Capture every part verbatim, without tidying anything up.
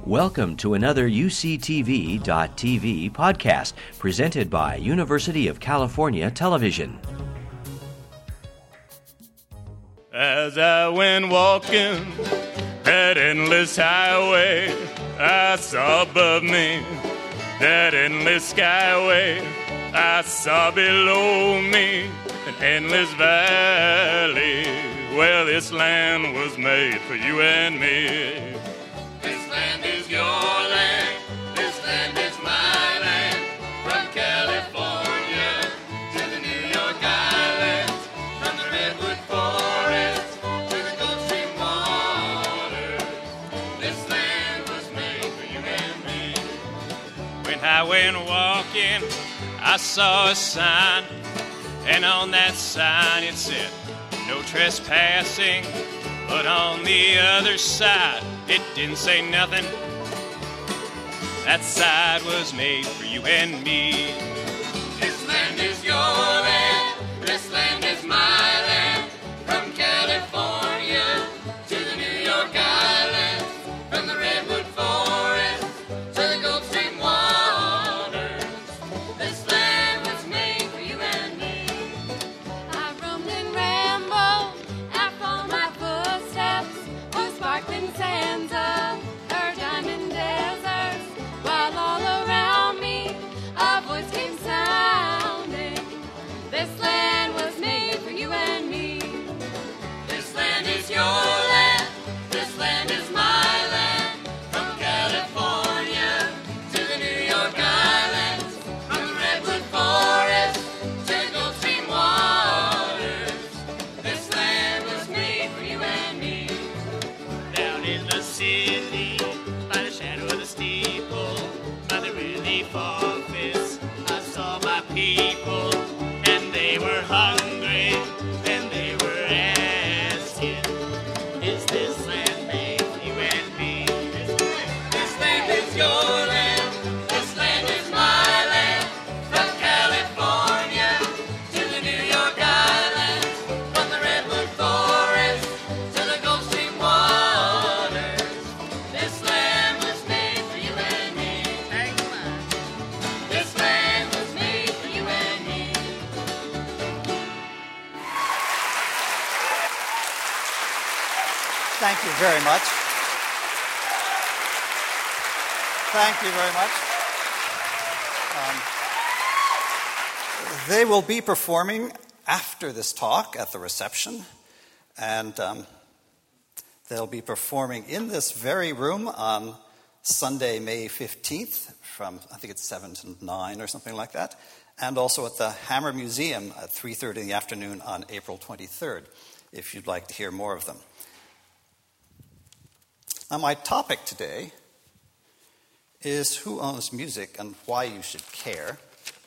Welcome to another U C T V dot T V podcast presented by University of California Television. As I went walking that endless highway, I saw above me that endless skyway. I saw below me an endless valley where this land was made for you and me. This land is your land, this land is my land, from California to the New York Islands, from the Redwood Forest to the Gulf Stream waters. This land was made for you and me. When I went walking, I saw a sign, and on that sign it said, no trespassing, but on the other side, it didn't say nothing. That side was made for you and me. This land is your land, this land is my land, from California to the New York Islands, from the Redwood Forest to the Gulf Stream waters. This land was made for you and me. I roamed and rambled, I followed my footsteps on sparkling sands of her diamond deserts, while all around me a voice came sounding. This land was made for you and me. This land is your land, this land is my land, from California to the New York Islands, from the Redwood Forest to the Gulf Stream waters. This land was made for you and me. Down in the city, by the shadow of the steeple, by the relief office, I saw my people, and they were hungry, and they were asking, is this land made for you and me? This land is your land, this land is my land, from California to the New York Islands, from the Redwood Forest to the Gulf Stream waters. This land was made for you and me. This land was made for you and me. Thank you very much. Thank you very much. Um, they will be performing after this talk at the reception, and um, they'll be performing in this very room on Sunday, May fifteenth, from I think it's seven to nine or something like that, and also at the Hammer Museum at three thirty in the afternoon on April twenty-third, if you'd like to hear more of them. Now, my topic today is who owns music and why you should care.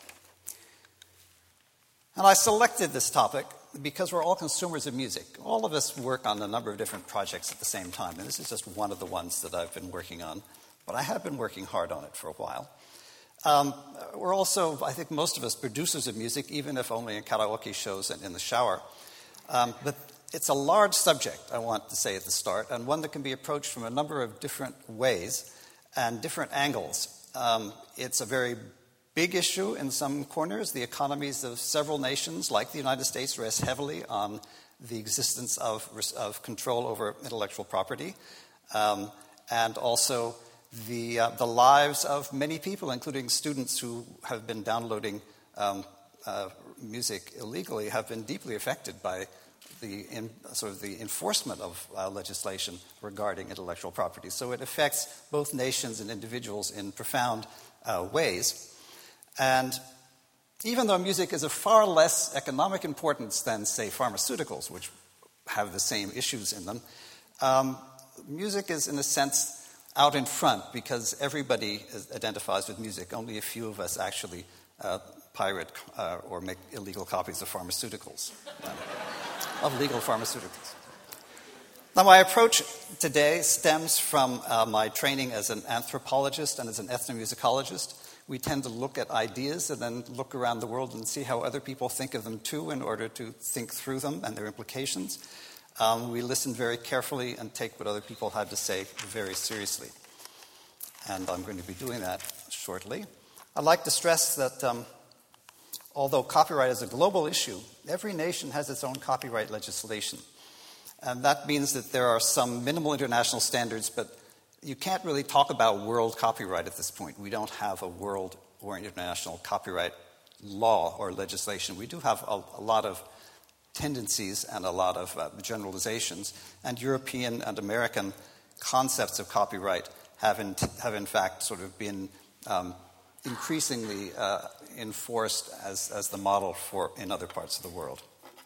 And I selected this topic because we're all consumers of music. All of us work on a number of different projects at the same time, and this is just one of the ones that I've been working on. But I have been working hard on it for a while. Um, we're also, I think most of us, producers of music, even if only in karaoke shows and in the shower. Um, but it's a large subject, I want to say at the start, and one that can be approached from a number of different ways and different angles. Um, it's a very big issue in some corners. The economies of several nations, like the United States, rest heavily on the existence of, of control over intellectual property, um, and also the, uh, the lives of many people, including students who have been downloading um, uh, music illegally, have been deeply affected by the in, sort of the enforcement of uh, legislation regarding intellectual property. So it affects both nations and individuals in profound uh, ways. And even though music is of far less economic importance than, say, pharmaceuticals, which have the same issues in them, um, music is, in a sense, out in front because everybody is, identifies with music. Only a few of us actually uh, pirate uh, or make illegal copies of pharmaceuticals. Uh, of legal pharmaceuticals. Now, my approach today stems from uh, my training as an anthropologist and as an ethnomusicologist. We tend to look at ideas and then look around the world and see how other people think of them too in order to think through them and their implications. Um, we listen very carefully and take what other people had to say very seriously. and I'm going to be doing that shortly. I'd like to stress that um, although copyright is a global issue, every nation has its own copyright legislation. And that means that there are some minimal international standards, but you can't really talk about world copyright at this point. We don't have a world or international copyright law or legislation. We do have a, a lot of tendencies and a lot of uh, generalizations, and European and American concepts of copyright have in, have in fact sort of been um, increasingly uh, enforced as, as the model for in other parts of the world.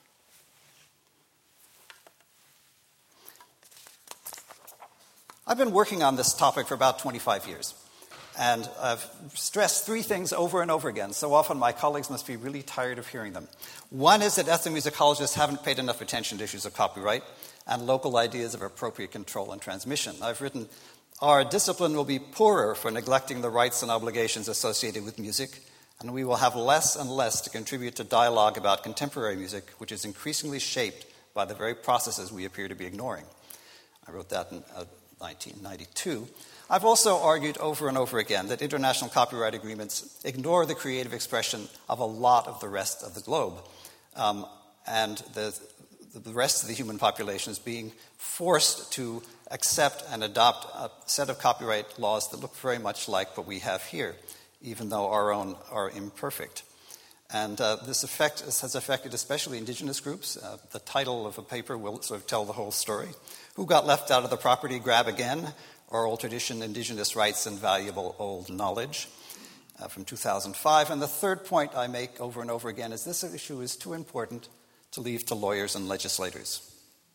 I've been working on this topic for about twenty-five years, and I've stressed three things over and over again. So often my colleagues must be really tired of hearing them. One is that ethnomusicologists haven't paid enough attention to issues of copyright and local ideas of appropriate control and transmission. I've written, our discipline will be poorer for neglecting the rights and obligations associated with music, and we will have less and less to contribute to dialogue about contemporary music, which is increasingly shaped by the very processes we appear to be ignoring. I wrote that in uh, nineteen ninety-two. I've also argued over and over again that international copyright agreements ignore the creative expression of a lot of the rest of the globe. Um, and the, the rest of the human population is being forced to accept and adopt a set of copyright laws that look very much like what we have here, even though our own are imperfect. And uh, this effect has affected especially indigenous groups. Uh, the title of a paper will sort of tell the whole story. Who got left out of the property grab again? Oral tradition, indigenous rights, and valuable old knowledge, uh, from two thousand five. And the third point I make over and over again is this issue is too important to leave to lawyers and legislators.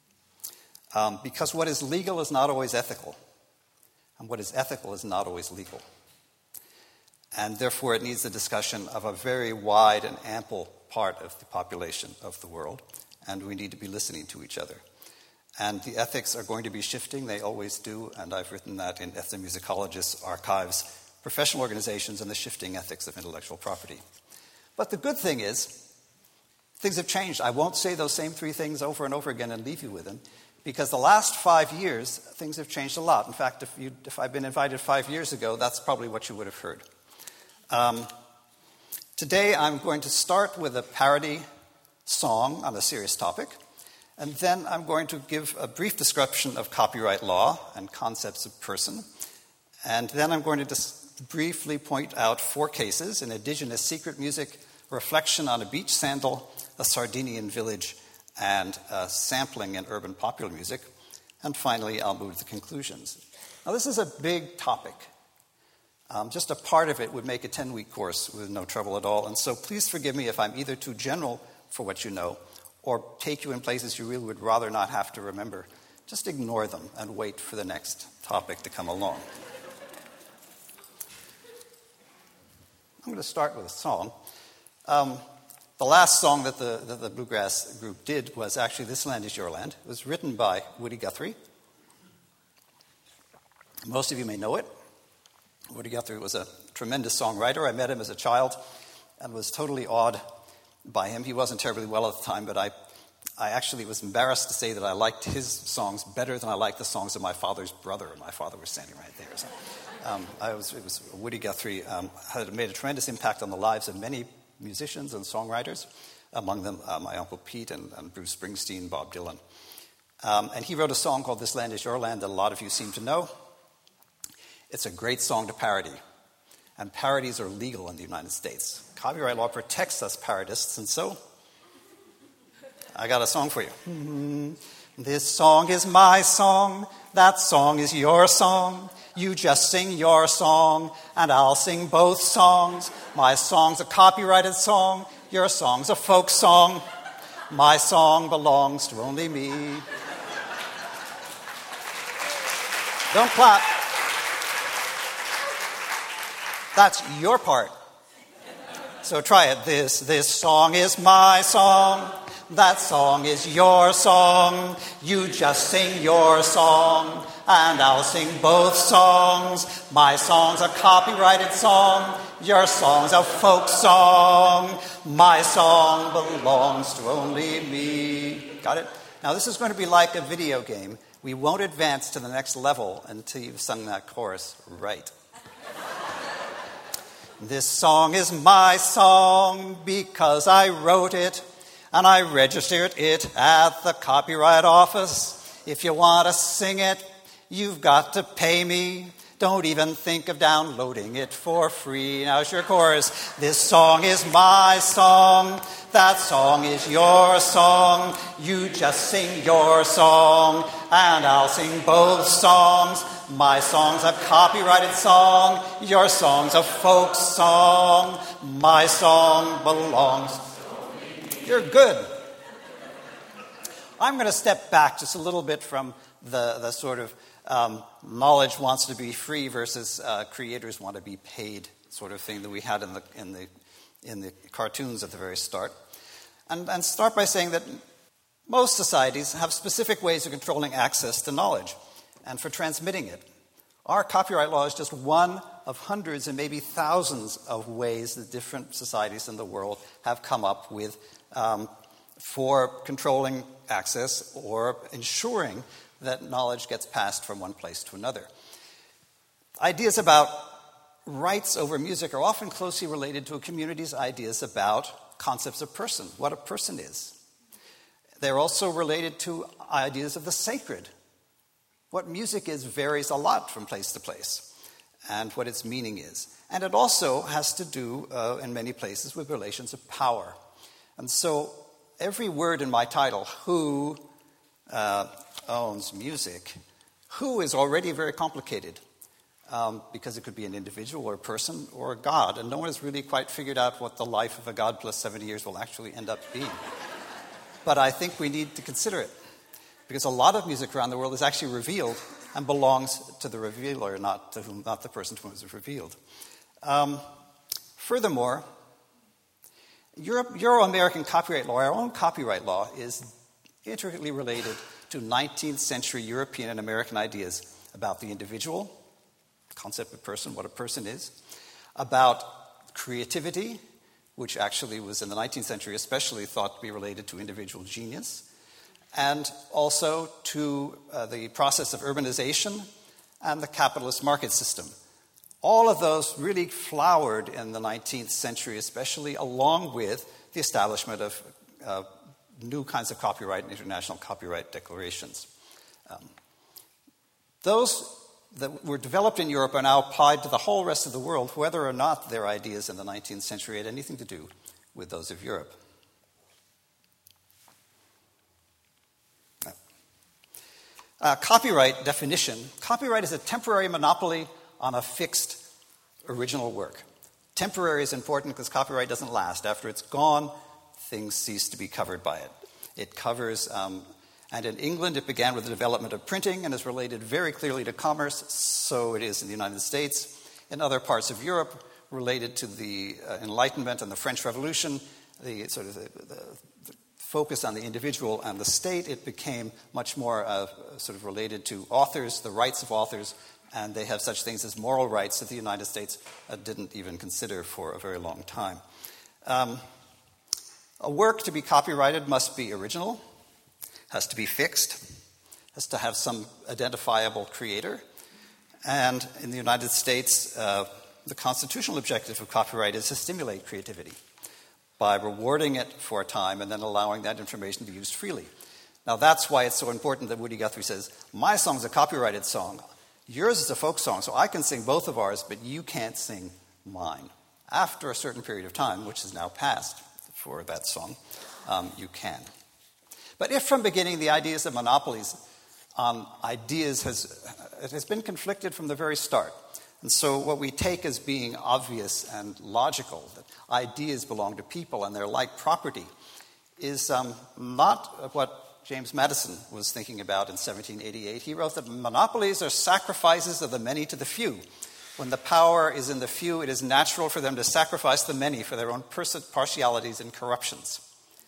Um, because what is legal is not always ethical, and what is ethical is not always legal. And therefore it needs the discussion of a very wide and ample part of the population of the world, and we need to be listening to each other. And the ethics are going to be shifting, they always do, and I've written that in Ethnomusicologists' Archives, Professional Organizations, and the Shifting Ethics of Intellectual Property. But the good thing is, things have changed. I won't say those same three things over and over again and leave you with them, because the last five years, things have changed a lot. In fact, if, you, if I'd been invited five years ago, that's probably what you would have heard. Um, today, I'm going to start with a parody song on a serious topic. And then I'm going to give a brief description of copyright law and concepts of person. And then I'm going to just briefly point out four cases: an indigenous secret music, a reflection on a beach sandal, a Sardinian village, and uh, sampling in urban popular music. And finally, I'll move to the conclusions. Now, this is a big topic. Um, just a part of it would make a ten-week course with no trouble at all. And so please forgive me if I'm either too general for what you know, or take you in places you really would rather not have to remember. Just ignore them and wait for the next topic to come along. I'm going to start with a song. Um, the last song that the, that the Bluegrass group did was actually This Land Is Your Land. It was written by Woody Guthrie. Most of you may know it. Woody Guthrie was a tremendous songwriter. I met him as a child and was totally awed by him. He wasn't terribly well at the time, but I, I actually was embarrassed to say that I liked his songs better than I liked the songs of my father's brother. My father was standing right there. So, um, I was, it was Woody Guthrie um, had made a tremendous impact on the lives of many musicians and songwriters, among them uh, my Uncle Pete and, and Bruce Springsteen, Bob Dylan. Um, and he wrote a song called This Land Is Your Land that a lot of you seem to know. It's a great song to parody, and parodies are legal in the United States. Copyright law protects us parodists, and so I got a song for you. Mm-hmm. This song is my song, that song is your song. You just sing your song, and I'll sing both songs. My song's a copyrighted song, your song's a folk song. My song belongs to only me. Don't clap. That's your part. So try it. This, this song is my song. That song is your song. You just sing your song, and I'll sing both songs. My song's a copyrighted song. Your song's a folk song. My song belongs to only me. Got it? Now this is going to be like a video game. We won't advance to the next level until you've sung that chorus right. This song is my song because I wrote it and I registered it at the Copyright Office. If you want to sing it, you've got to pay me. Don't even think of downloading it for free. Now's your chorus. This song is my song. That song is your song. You just sing your song, and I'll sing both songs. My song's a copyrighted song. Your song's a folk song. My song belongs. You're good. I'm going to step back just a little bit from the, the sort of um, knowledge wants to be free versus uh, creators want to be paid sort of thing that we had in the in the in the cartoons at the very start, and, and start by saying that most societies have specific ways of controlling access to knowledge and for transmitting it. Our copyright law is just one of hundreds and maybe thousands of ways that different societies in the world have come up with um, for controlling access or ensuring that knowledge gets passed from one place to another. Ideas about rights over music are often closely related to a community's ideas about concepts of person, what a person is. They're also related to ideas of the sacred. What music is varies a lot from place to place, and what its meaning is. And it also has to do, uh, in many places, with relations of power. And so every word in my title, who uh, owns music, who is already very complicated, um, because it could be an individual or a person or a god, and no one has really quite figured out what the life of a god plus seventy years will actually end up being. But I think we need to consider it, because a lot of music around the world is actually revealed and belongs to the revealer, not to whom, not the person to whom it was revealed. Um, furthermore, Europe, Euro-American copyright law, our own copyright law, is intricately related to nineteenth century European and American ideas about the individual, concept of person, what a person is, about creativity, which actually was in the nineteenth century especially thought to be related to individual genius, and also to uh, the process of urbanization and the capitalist market system. All of those really flowered in the nineteenth century, especially along with the establishment of uh, new kinds of copyright and international copyright declarations. Um, those that were developed in Europe are now applied to the whole rest of the world, whether or not their ideas in the nineteenth century had anything to do with those of Europe. Uh, copyright definition. Copyright is a temporary monopoly on a fixed original work. Temporary is important because copyright doesn't last. After it's gone, things cease to be covered by it. It covers, um, and in England it began with the development of printing and is related very clearly to commerce, so it is in the United States. In other parts of Europe, related to the uh, Enlightenment and the French Revolution, the sort of the, the, the focus on the individual and the state, it became much more uh, sort of related to authors, the rights of authors, and they have such things as moral rights that the United States uh, didn't even consider for a very long time. Um, a work to be copyrighted must be original, has to be fixed, has to have some identifiable creator, and in the United States, uh, the constitutional objective of copyright is to stimulate creativity by rewarding it for a time and then allowing that information to be used freely. Now that's why it's so important that Woody Guthrie says, my song's a copyrighted song. Yours is a folk song, so I can sing both of ours, but you can't sing mine. After a certain period of time, which is now passed for that song, um, you can. But if from beginning the ideas of monopolies on ideas has, it has been conflicted from the very start. And so what we take as being obvious and logical, that ideas belong to people and they're like property, is um, not what James Madison was thinking about in seventeen eighty-eight. He wrote that monopolies are sacrifices of the many to the few. When the power is in the few, it is natural for them to sacrifice the many for their own partialities and corruptions.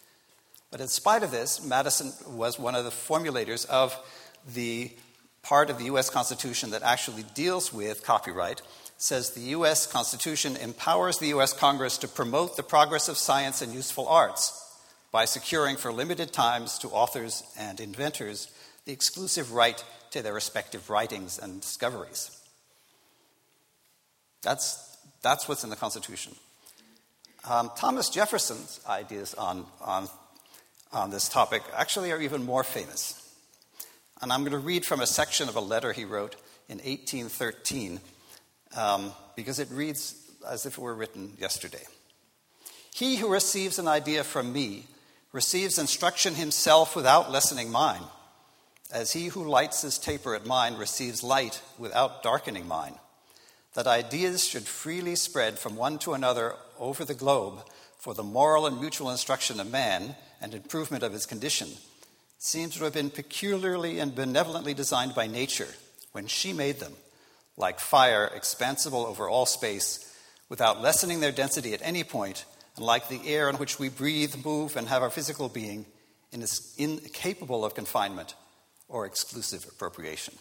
But in spite of this, Madison was one of the formulators of the part of the U S Constitution that actually deals with copyright. It says the U S Constitution empowers the U S Congress to promote the progress of science and useful arts by securing for limited times to authors and inventors the exclusive right to their respective writings and discoveries. That's that's what's in the Constitution. Um, Thomas Jefferson's ideas on, on, on this topic actually are even more famous. And I'm going to read from a section of a letter he wrote in eighteen thirteen, um, because it reads as if it were written yesterday. He who receives an idea from me receives instruction himself without lessening mine, as he who lights his taper at mine receives light without darkening mine. That ideas should freely spread from one to another over the globe for the moral and mutual instruction of man and improvement of his condition seems to have been peculiarly and benevolently designed by nature when she made them, like fire expansible over all space, without lessening their density at any point, and like the air in which we breathe, move, and have our physical being, and is incapable of confinement or exclusive appropriation.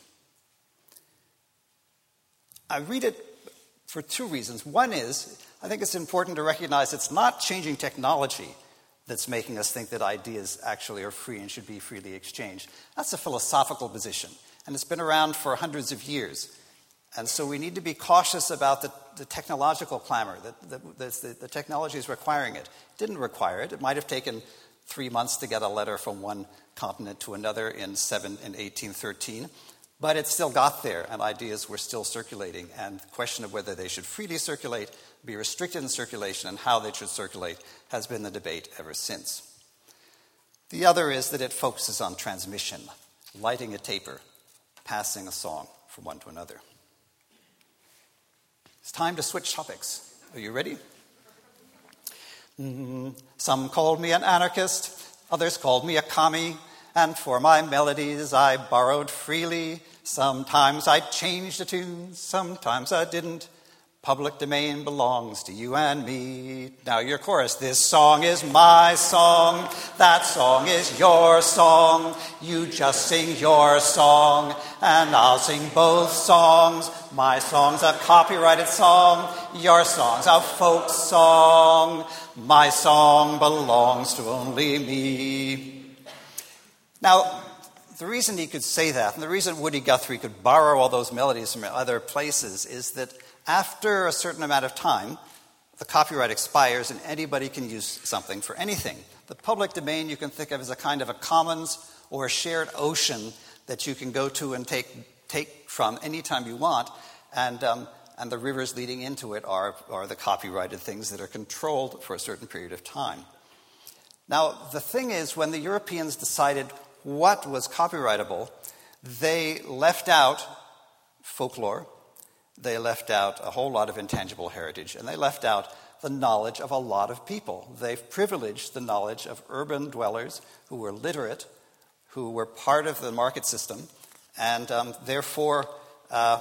I read it for two reasons. One is, I think it's important to recognize it's not changing technology that's making us think that ideas actually are free and should be freely exchanged. That's a philosophical position, and it's been around for hundreds of years. And so we need to be cautious about the, the technological clamor, that the, the, the technology is requiring it. It didn't require it. It might have taken three months to get a letter from one continent to another in, seven, in eighteen thirteen, but it still got there, and ideas were still circulating. And the question of whether they should freely circulate, be restricted in circulation, and how they should circulate has been the debate ever since. The other is that it focuses on transmission, lighting a taper, passing a song from one to another. It's time to switch topics. Are you ready? Mm, some called me an anarchist, others called me a commie, and for my melodies I borrowed freely. Sometimes I changed the tunes, sometimes I didn't. Public domain belongs to you and me. Now your chorus. This song is my song. That song is your song. You just sing your song, and I'll sing both songs. My song's a copyrighted song. Your song's a folk song. My song belongs to only me. Now, the reason he could say that, and the reason Woody Guthrie could borrow all those melodies from other places, is that after a certain amount of time, the copyright expires and anybody can use something for anything. The public domain you can think of as a kind of a commons or a shared ocean that you can go to and take take from anytime you want, and um, and the rivers leading into it are, are the copyrighted things that are controlled for a certain period of time. Now, the thing is, when the Europeans decided what was copyrightable, they left out folklore, they left out a whole lot of intangible heritage, and they left out the knowledge of a lot of people. They've privileged the knowledge of urban dwellers who were literate, who were part of the market system, and um, therefore uh,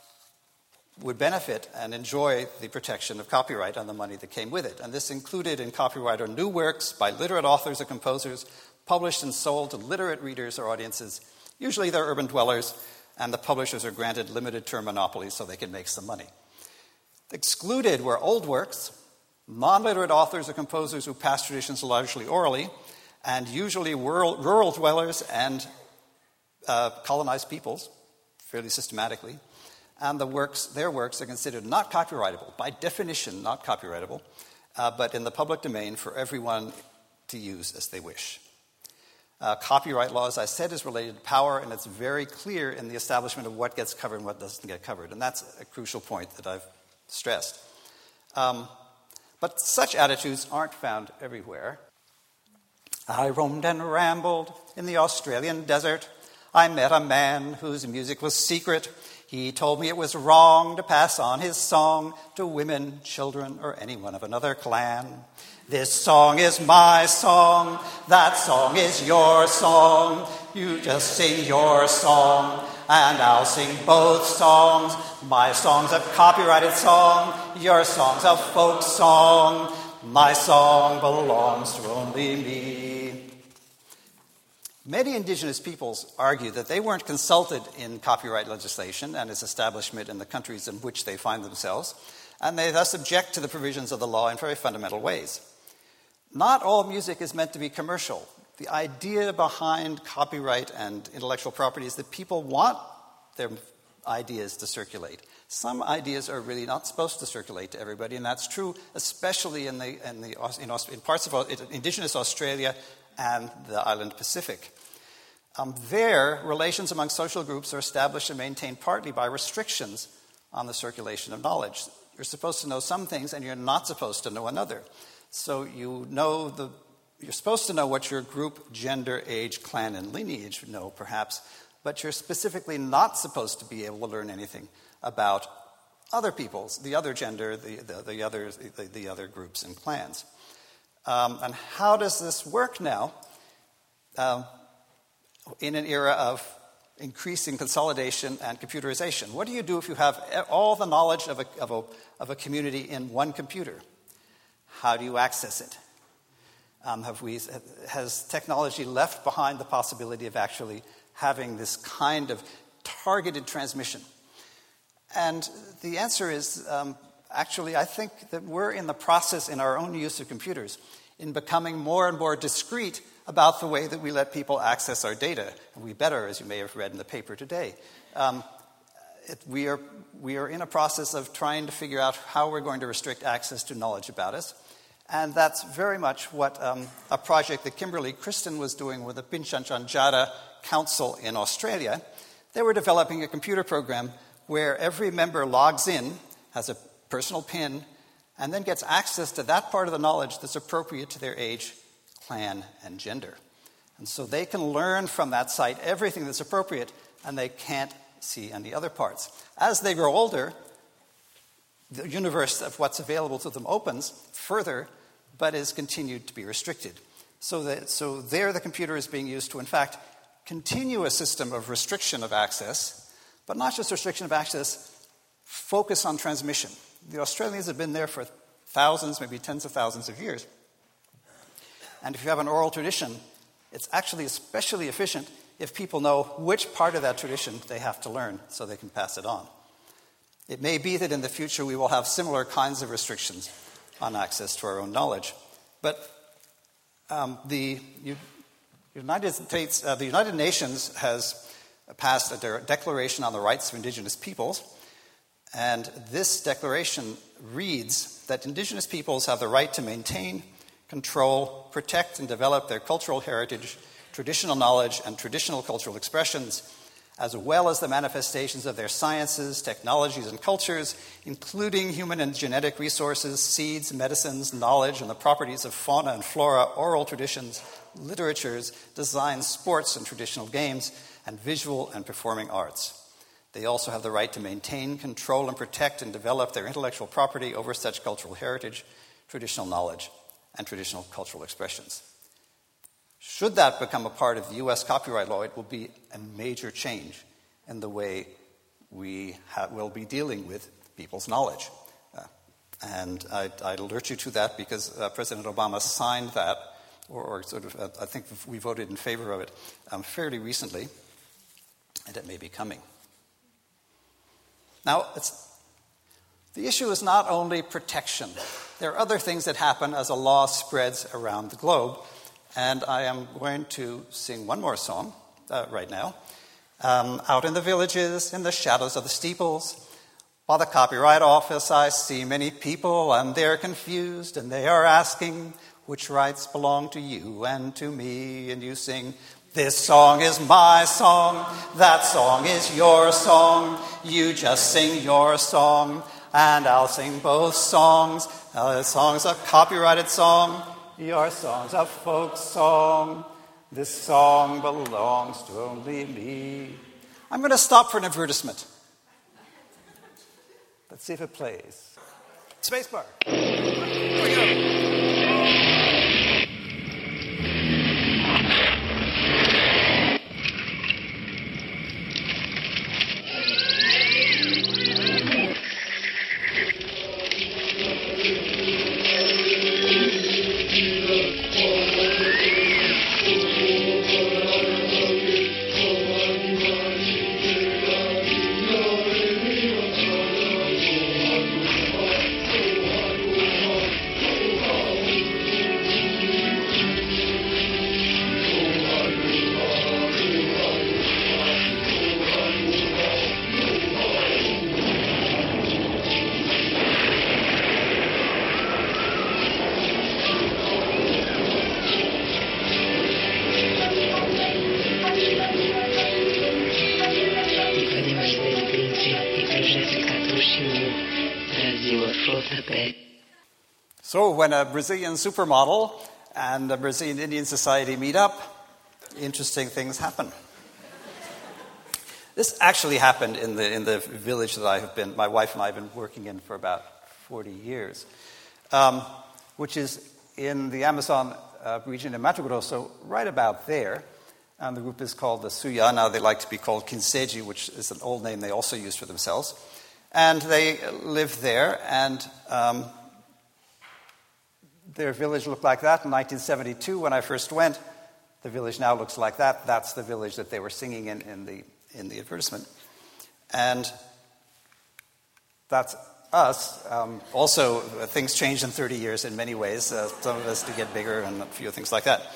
would benefit and enjoy the protection of copyright and the money that came with it. And this included in copyright are new works by literate authors or composers, published and sold to literate readers or audiences. Usually they're urban dwellers, and the publishers are granted limited-term monopolies so they can make some money. Excluded were old works, non-literate authors or composers who passed traditions largely orally, and usually rural, rural dwellers and uh, colonized peoples, fairly systematically. And the works, their works are considered not copyrightable, by definition not copyrightable, uh, but in the public domain for everyone to use as they wish. Uh, copyright law, as I said, is related to power, and it's very clear in the establishment of what gets covered and what doesn't get covered. And that's a crucial point that I've stressed. Um, but such attitudes aren't found everywhere. I roamed and rambled in the Australian desert. I met a man whose music was secret. He told me it was wrong to pass on his song to women, children, or anyone of another clan. This song is my song, that song is your song. You just sing your song, and I'll sing both songs. My song's a copyrighted song, your song's a folk song. My song belongs to only me. Many indigenous peoples argue that they weren't consulted in copyright legislation and its establishment in the countries in which they find themselves, and they thus object to the provisions of the law in very fundamental ways. Not all music is meant to be commercial. The idea behind copyright and intellectual property is that people want their ideas to circulate. Some ideas are really not supposed to circulate to everybody, and that's true especially in, the, in, the, in, in parts of indigenous Australia and the island Pacific. Um, there, relations among social groups are established and maintained partly by restrictions on the circulation of knowledge. You're supposed to know some things, and you're not supposed to know another. So you know the, you're supposed to know what your group, gender, age, clan, and lineage know, perhaps, but you're specifically not supposed to be able to learn anything about other peoples, the other gender, the, the, the, other, the, the other groups and clans. Um, and how does this work now um, in an era of increasing consolidation and computerization? What do you do if you have all the knowledge of a, of a, of a community in one computer? How do you access it? Um, have we, has technology left behind the possibility of actually having this kind of targeted transmission? And the answer is, um, actually, I think that we're in the process in our own use of computers in becoming more and more discreet about the way that we let people access our data. And we better, as you may have read in the paper today. Um, it, we, are, we are in a process of trying to figure out how we're going to restrict access to knowledge about us. And that's very much what um, a project that Kimberly Kristen was doing with the Pinchanjanjada Council in Australia. They were developing a computer program where every member logs in, has a personal PIN, and then gets access to that part of the knowledge that's appropriate to their age, clan, and gender. And so they can learn from that site everything that's appropriate, and they can't see any other parts. As they grow older, the universe of what's available to them opens further, but is continued to be restricted. So, that, so there the computer is being used to, in fact, continue a system of restriction of access, but not just restriction of access, focus on transmission. The Australians have been there for thousands, maybe tens of thousands of years. And if you have an oral tradition, it's actually especially efficient if people know which part of that tradition they have to learn so they can pass it on. It may be that in the future we will have similar kinds of restrictions on access to our own knowledge. But um, the United States, uh, the United Nations has passed a de- declaration on the rights of indigenous peoples. And this declaration reads that indigenous peoples have the right to maintain, control, protect, and develop their cultural heritage, traditional knowledge, and traditional cultural expressions, as well as the manifestations of their sciences, technologies, and cultures, including human and genetic resources, seeds, medicines, knowledge, and the properties of fauna and flora, oral traditions, literatures, design, sports, and traditional games, and visual and performing arts. They also have the right to maintain, control, and protect and develop their intellectual property over such cultural heritage, traditional knowledge, and traditional cultural expressions. Should that become a part of the U S copyright law, it will be a major change in the way we ha- will be dealing with people's knowledge. Uh, and I'd, I'd alert you to that because uh, President Obama signed that, or, or sort of, uh, I think we voted in favor of it um, fairly recently, and it may be coming. Now, it's, the issue is not only protection. There are other things that happen as a law spreads around the globe. And I am going to sing one more song uh, right now. Um, out in the villages, in the shadows of the steeples, by the Copyright Office, I see many people, and they're confused, and they are asking which rights belong to you and to me. And you sing, this song is my song, that song is your song. You just sing your song, and I'll sing both songs. Uh, the song's a copyrighted song. Your song's a folk song. This song belongs to only me. I'm going to stop for an advertisement. Let's see if it plays. Spacebar. Here we go. So when a Brazilian supermodel and a Brazilian Indian society meet up, interesting things happen. This actually happened in the in the village that I have been, my wife and I have been working in for about forty years, um, which is in the Amazon uh, region in Mato Grosso, right about there. And the group is called the Suya. Now they like to be called Kinseji, which is an old name they also use for themselves. And they live there, and um, their village looked like that in nineteen seventy-two when I first went. The village now looks like that. That's the village that they were singing in in the in the advertisement. And that's us. Um, also, uh, things changed in thirty years in many ways. Uh, some of us to get bigger and a few things like that.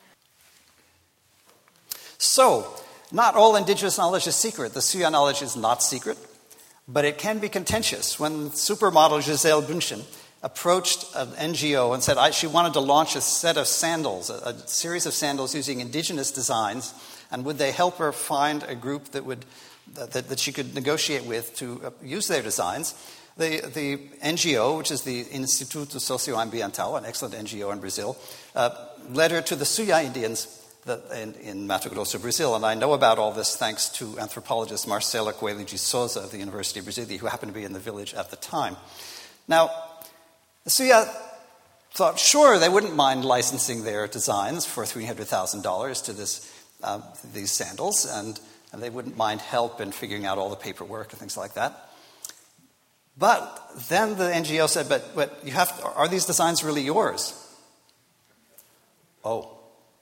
So, not all indigenous knowledge is secret. The Suya knowledge is not secret, but it can be contentious. When supermodel Gisele Bündchen approached an N G O and said I, she wanted to launch a set of sandals, a, a series of sandals using indigenous designs, and would they help her find a group that would that, that she could negotiate with to uh, use their designs, the, the N G O, which is the Instituto Socioambiental, an excellent N G O in Brazil, uh, led her to the Suya Indians that in, in Mato Grosso, Brazil. And I know about all this thanks to anthropologist Marcela Coelho de Souza of the University of Brasilia, who happened to be in the village at the time. Now, the Suya thought, sure, they wouldn't mind licensing their designs for three hundred thousand dollars to this uh, these sandals, and, and they wouldn't mind help in figuring out all the paperwork and things like that. But then the N G O said, but, but you have to, are these designs really yours? Oh.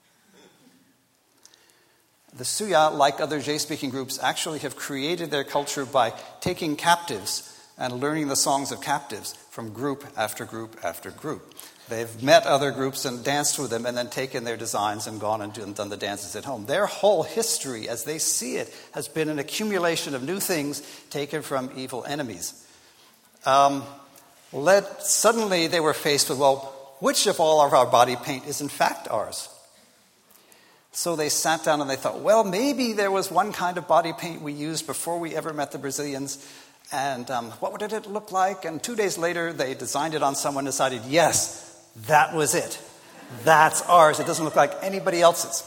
The Suya, like other Jé-speaking groups, actually have created their culture by taking captives and learning the songs of captives from group after group after group. They've met other groups and danced with them and then taken their designs and gone and done the dances at home. Their whole history, as they see it, has been an accumulation of new things taken from evil enemies. Um, led, suddenly they were faced with, well, which of all of our body paint is in fact ours? So they sat down and they thought, well, maybe there was one kind of body paint we used before we ever met the Brazilians. And um, what did it look like? And two days later, they designed it on someone and decided, yes, that was it. That's ours. It doesn't look like anybody else's.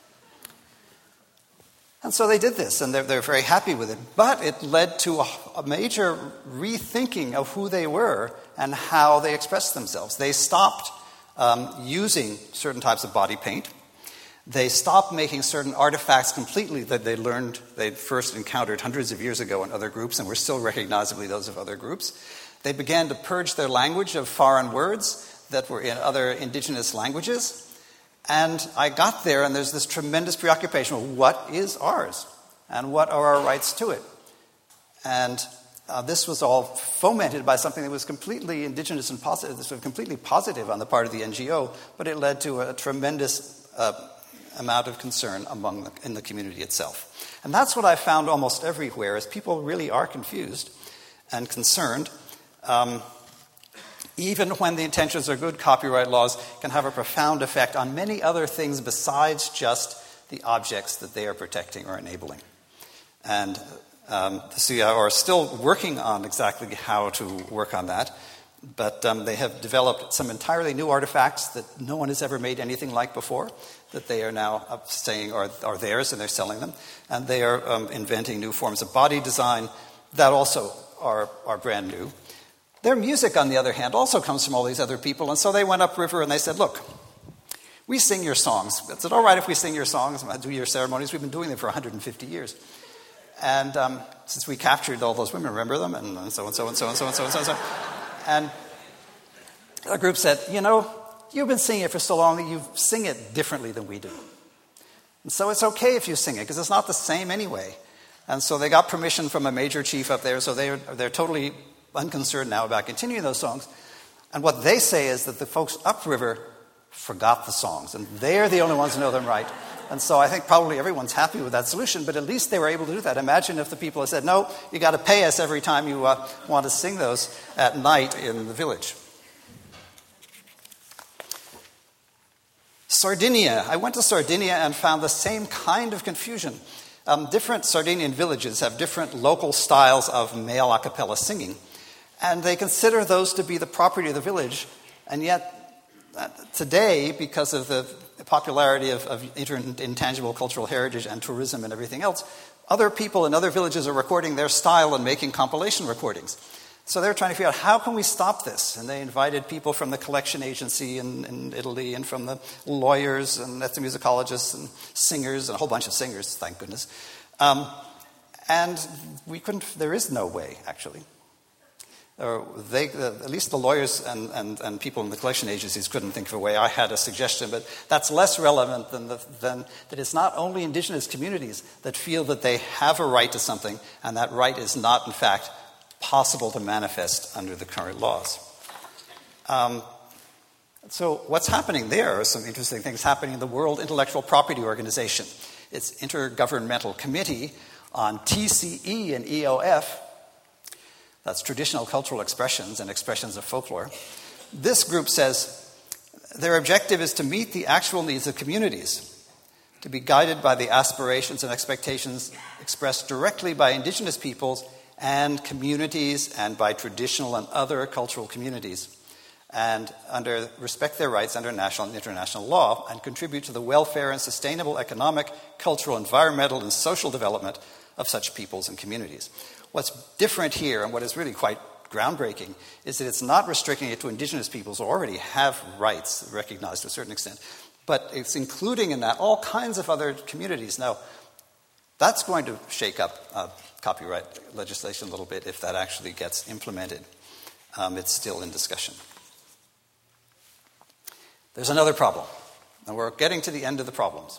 And so they did this, and they're, they're very happy with it. But it led to a, a major rethinking of who they were and how they expressed themselves. They stopped um, using certain types of body paint. They stopped making certain artifacts completely that they learned, they first encountered hundreds of years ago in other groups and were still recognizably those of other groups. They began to purge their language of foreign words that were in other indigenous languages. And I got there, and there's this tremendous preoccupation with what is ours and what are our rights to it. And uh, this was all fomented by something that was completely indigenous and positive, sort of completely positive on the part of the N G O, but it led to a tremendous uh, amount of concern among the, in the community itself. And that's what I found almost everywhere, is people really are confused and concerned. Um, even when the intentions are good, copyright laws can have a profound effect on many other things besides just the objects that they are protecting or enabling. And um, the Suya are still working on exactly how to work on that. But um, they have developed some entirely new artifacts that no one has ever made anything like before, that they are now saying are, are theirs, and they're selling them. And they are um, inventing new forms of body design that also are, are brand new. Their music, on the other hand, also comes from all these other people. And so they went upriver and they said, look, we sing your songs. Is it all right if we sing your songs and do your ceremonies? We've been doing them for one hundred fifty years. And um, since we captured all those women, remember them? And, and so and so and so and so and so and so and so. And the group said, you know, you've been singing it for so long that you sing it differently than we do. And so it's okay if you sing it, because it's not the same anyway. And so they got permission from a major chief up there, so they're, they're totally unconcerned now about continuing those songs. And what they say is that the folks upriver forgot the songs, and they're the only ones who know them right. And so I think probably everyone's happy with that solution, but at least they were able to do that. Imagine if the people had said, no, you got to pay us every time you uh, want to sing those at night in the village. Sardinia. I went to Sardinia and found the same kind of confusion. Um, different Sardinian villages have different local styles of male a cappella singing, and they consider those to be the property of the village, and yet uh, today, because of the popularity of, of inter- intangible cultural heritage and tourism and everything else, other people in other villages are recording their style and making compilation recordings. So they're trying to figure out, how can we stop this? And they invited people from the collection agency in, in Italy, and from the lawyers and ethnomusicologists and singers, and a whole bunch of singers, thank goodness. Um, and we couldn't, there is no way, actually. Or they, uh, at least the lawyers and, and, and people in the collection agencies couldn't think of a way. I had a suggestion, but that's less relevant than, the, than that it's not only indigenous communities that feel that they have a right to something, and that right is not, in fact, possible to manifest under the current laws. Um, so what's happening there are some interesting things happening in the World Intellectual Property Organization. Its Intergovernmental Committee on T C E and E O F, that's Traditional Cultural Expressions and Expressions of Folklore. This group says their objective is to meet the actual needs of communities, to be guided by the aspirations and expectations expressed directly by indigenous peoples and communities, and by traditional and other cultural communities, and under respect their rights under national and international law, and contribute to the welfare and sustainable economic, cultural, environmental, and social development of such peoples and communities. What's different here, and what is really quite groundbreaking, is that it's not restricting it to indigenous peoples who already have rights recognized to a certain extent, but it's including in that all kinds of other communities. Now, that's going to shake up uh, copyright legislation a little bit if that actually gets implemented. Um, it's still in discussion. There's another problem, and we're getting to the end of the problems.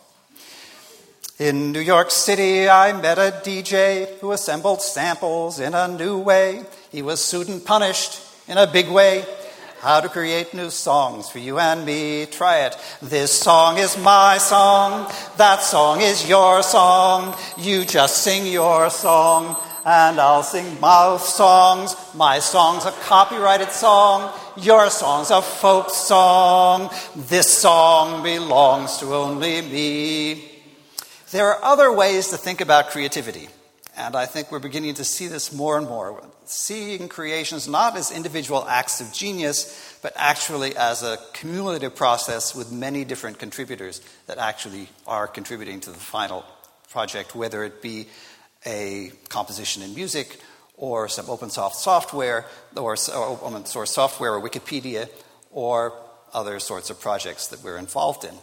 In New York City, I met a D J who assembled samples in a new way. He was sued and punished in a big way. How to create new songs for you and me. Try it. This song is my song. That song is your song. You just sing your song, and I'll sing my songs. My song's a copyrighted song. Your song's a folk song. This song belongs to only me. There are other ways to think about creativity, and I think we're beginning to see this more and more. Seeing creations not as individual acts of genius, but actually as a cumulative process with many different contributors that actually are contributing to the final project, whether it be a composition in music, or some open source software, or open source software, or Wikipedia, or other sorts of projects that we're involved in.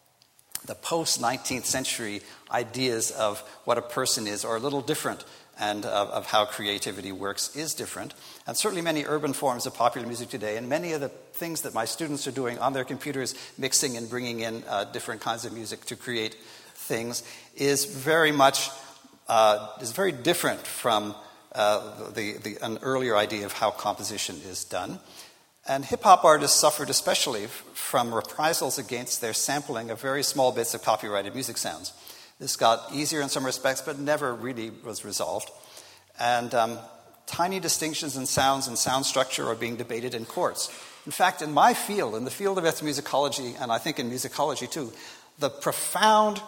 The post-nineteenth century ideas of what a person is are a little different, and of, of how creativity works is different. And certainly many urban forms of popular music today, and many of the things that my students are doing on their computers, mixing and bringing in uh, different kinds of music to create things, is very much, uh, is very different from uh, the, the, an earlier idea of how composition is done. And hip-hop artists suffered especially from reprisals against their sampling of very small bits of copyrighted music sounds. This got easier in some respects, but never really was resolved. And um, tiny distinctions in sounds and sound structure are being debated in courts. In fact, in my field, in the field of ethnomusicology, and I think in musicology too, the profound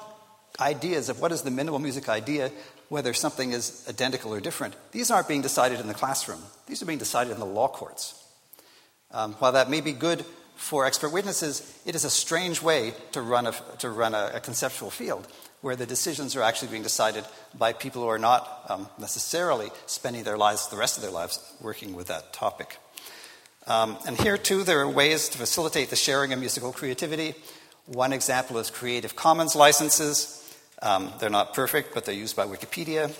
ideas of what is the minimal music idea, whether something is identical or different, these aren't being decided in the classroom. These are being decided in the law courts. Um, while that may be good for expert witnesses, it is a strange way to run a, to run a, a conceptual field where the decisions are actually being decided by people who are not um, necessarily spending their lives, the rest of their lives, working with that topic. Um, and here, too, there are ways to facilitate the sharing of musical creativity. One example is Creative Commons licenses. Um, they're not perfect, but they're used by Wikipedia.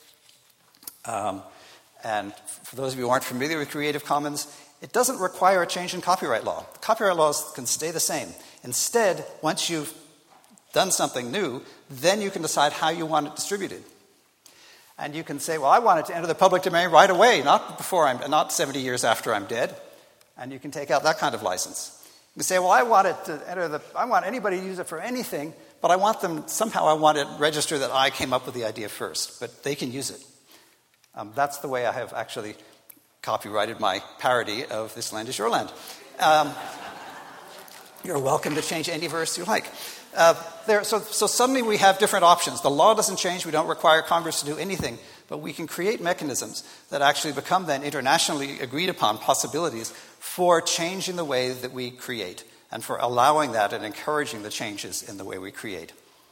Um, and for those of you who aren't familiar with Creative Commons, it doesn't require a change in copyright law. Copyright laws can stay the same. Instead, once you've done something new, then you can decide how you want it distributed. And you can say, well, I want it to enter the public domain right away, not before I'm, not seventy years after I'm dead. And you can take out that kind of license. You can say, well, I want it to enter the, I want anybody to use it for anything, but I want them, somehow I want it registered that I came up with the idea first, but they can use it. Um, that's the way I have actually copyrighted my parody of This Land Is Your Land. Um, You're welcome to change any verse you like. Uh, there, so, so suddenly we have different options. The law doesn't change. We don't require Congress to do anything. But we can create mechanisms that actually become then internationally agreed upon possibilities for changing the way that we create and for allowing that and encouraging the changes in the way we create.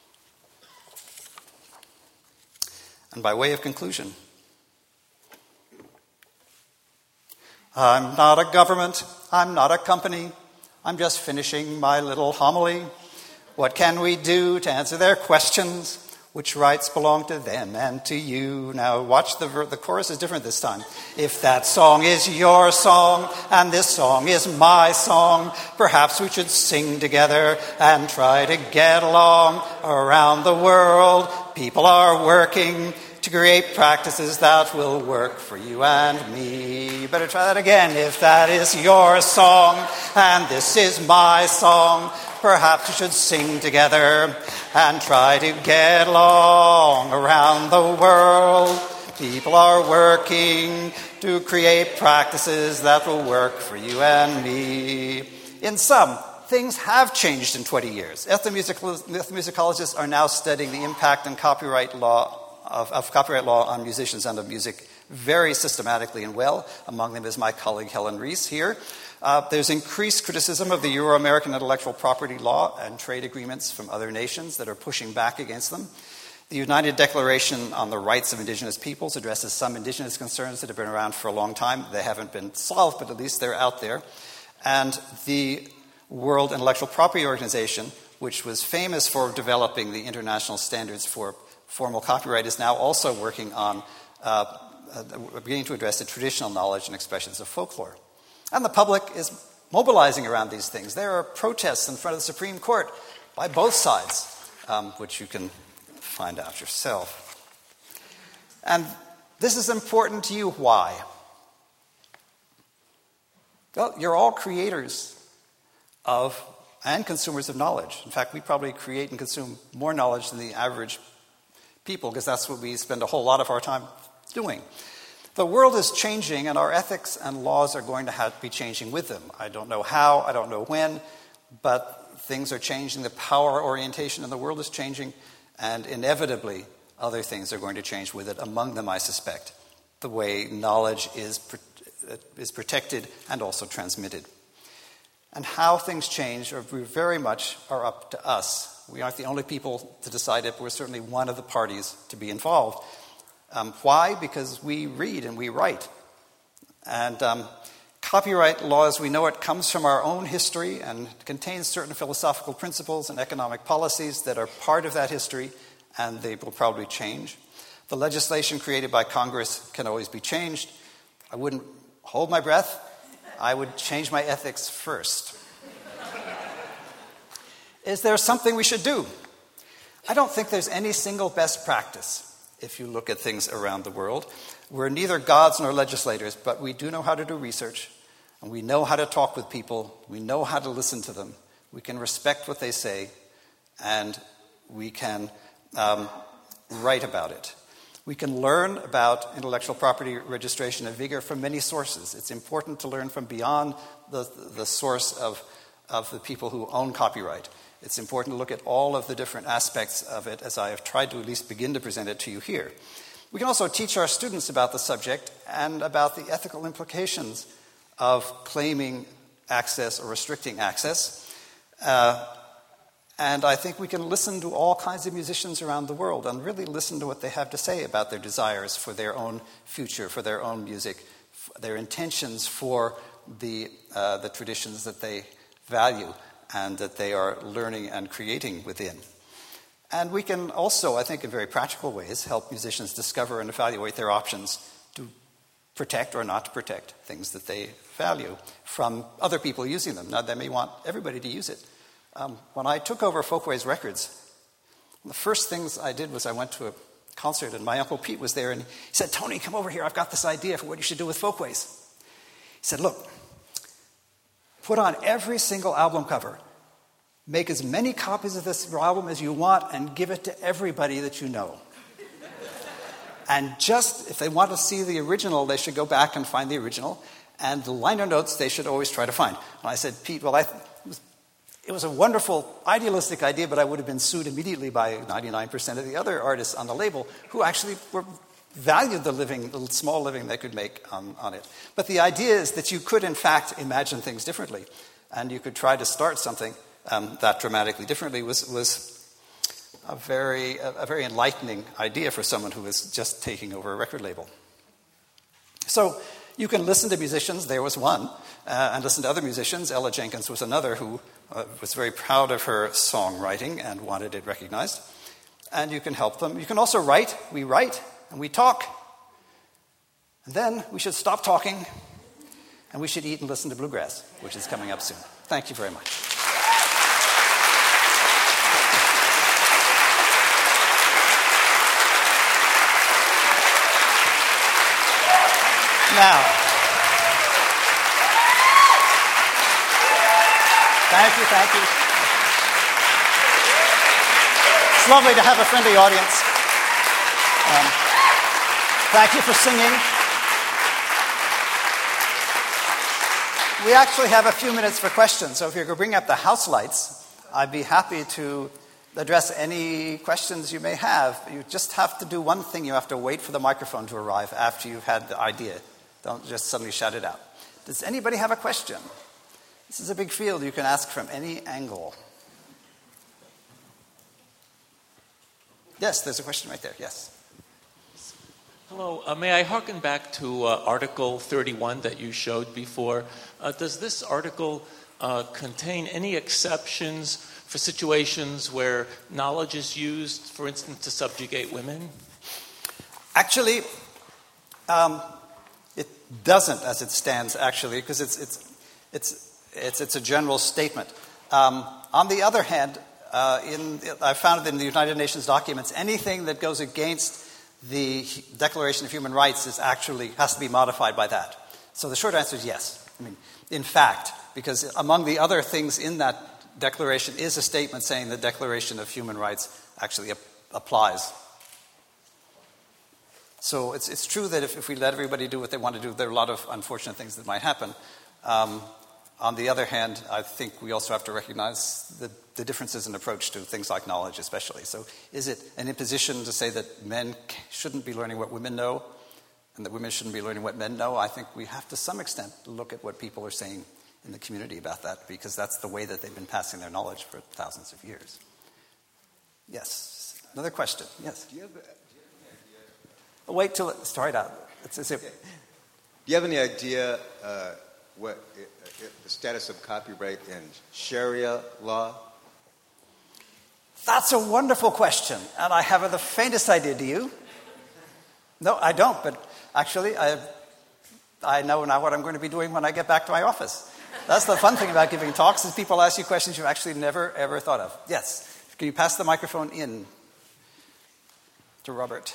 And by way of conclusion, I'm not a government, I'm not a company, I'm just finishing my little homily. What can we do to answer their questions? Which rights belong to them and to you? Now watch, the ver- the chorus is different this time. If that song is your song and this song is my song, perhaps we should sing together and try to get along. Around the world, people are working to create practices that will work for you and me. Better try that again. If that is your song and this is my song, perhaps we should sing together and try to get along. Around the world, people are working to create practices that will work for you and me. In sum, things have changed in twenty years. Ethnomusicologists are now studying the impact and copyright law Of, of copyright law on musicians and of music very systematically and well. Among them is my colleague Helen Rees here. Uh, there's increased criticism of the Euro-American intellectual property law and trade agreements from other nations that are pushing back against them. The United Declaration on the Rights of Indigenous Peoples addresses some indigenous concerns that have been around for a long time. They haven't been solved, but at least they're out there. And the World Intellectual Property Organization, which was famous for developing the international standards for formal copyright, is now also working on uh, uh, beginning to address the traditional knowledge and expressions of folklore. And the public is mobilizing around these things. There are protests in front of the Supreme Court by both sides, um, which you can find out yourself. And this is important to you. Why? Well, you're all creators of and consumers of knowledge. In fact, we probably create and consume more knowledge than the average people, because that's what we spend a whole lot of our time doing. The world is changing, and our ethics and laws are going to have to be changing with them. I don't know how, I don't know when, but things are changing. The power orientation in the world is changing, and inevitably other things are going to change with it. Among them, I suspect, the way knowledge is, is protected and also transmitted. And how things change are very much are up to us. We aren't the only people to decide it, but we're certainly one of the parties to be involved. Um, why? Because we read and we write. And um, copyright law, as we know it, comes from our own history and contains certain philosophical principles and economic policies that are part of that history, and they will probably change. The legislation created by Congress can always be changed. I wouldn't hold my breath. I would change my ethics first. Is there something we should do? I don't think there's any single best practice if you look at things around the world. We're neither gods nor legislators, but we do know how to do research, and we know how to talk with people. We know how to listen to them. We can respect what they say, and we can um, write about it. We can learn about intellectual property registration and vigor from many sources. It's important to learn from beyond the, the source of, of the people who own copyright. It's important to look at all of the different aspects of it, as I have tried to at least begin to present it to you here. We can also teach our students about the subject and about the ethical implications of claiming access or restricting access. Uh, and I think we can listen to all kinds of musicians around the world and really listen to what they have to say about their desires for their own future, for their own music, their intentions for the uh, the traditions that they value and that they are learning and creating within. And we can also, I think in very practical ways, help musicians discover and evaluate their options to protect or not to protect things that they value from other people using them. Now, they may want everybody to use it. Um, when I took over Folkways Records, the first things I did was I went to a concert, and my Uncle Pete was there, and he said, "Tony, come over here. I've got this idea for what you should do with Folkways." He said, "Look, put on every single album cover. Make as many copies of this album as you want and give it to everybody that you know. And just, if they want to see the original, they should go back and find the original. And the liner notes they should always try to find." And I said, "Pete, well, I, it was a wonderful, idealistic idea, but I would have been sued immediately by ninety-nine percent of the other artists on the label who actually were valued the living, the small living they could make on, on it. But the idea is that you could, in fact, imagine things differently, and you could try to start something um, that dramatically differently was was a very a, a very enlightening idea for someone who was just taking over a record label. So you can listen to musicians. There was one, uh, and listen to other musicians. Ella Jenkins was another who uh, was very proud of her songwriting and wanted it recognized. And you can help them. You can also write. We write and we talk. And then we should stop talking, and we should eat and listen to bluegrass, which is coming up soon. Thank you very much. Now, thank you, thank you. It's lovely to have a friendly audience. Um, thank you for singing. We actually have a few minutes for questions, so if you're going to bring up the house lights, I'd be happy to address any questions you may have. You just have to do one thing. You have to wait for the microphone to arrive after you've had the idea. Don't just suddenly shout it out. Does anybody have a question? This is a big field. You can ask from any angle. Yes, there's a question right there. Yes. Hello. Uh, may I harken back to uh, Article thirty-one that you showed before? Uh, does this article uh, contain any exceptions for situations where knowledge is used, for instance, to subjugate women? Actually, um, it doesn't, as it stands, actually, because it's it's it's it's it's a general statement. Um, on the other hand, uh, in I found it in the United Nations documents, anything that goes against the Declaration of Human Rights is actually has to be modified by that. So the short answer is yes. I mean, in fact, because among the other things in that declaration is a statement saying the Declaration of Human Rights actually ap- applies. So it's it's true that if, if we let everybody do what they want to do, there are a lot of unfortunate things that might happen. Um, on the other hand, I think we also have to recognize the, the differences in approach to things like knowledge, especially. So is it an imposition to say that men shouldn't be learning what women know and that women shouldn't be learning what men know? I think we have to some extent look at what people are saying in the community about that, because that's the way that they've been passing their knowledge for thousands of years. Yes. Another question. Yes. Do you have, do you have any idea? Oh, wait till it start out. It's, it's, okay. Do you have any idea uh, what uh, the status of copyright in Sharia law? That's a wonderful question, and I haven't the faintest idea. Do you? No, I don't, but actually I, I know now what I'm going to be doing when I get back to my office. That's the fun thing about giving talks, is people ask you questions you've actually never, ever thought of. Yes. Can you pass the microphone in to Robert?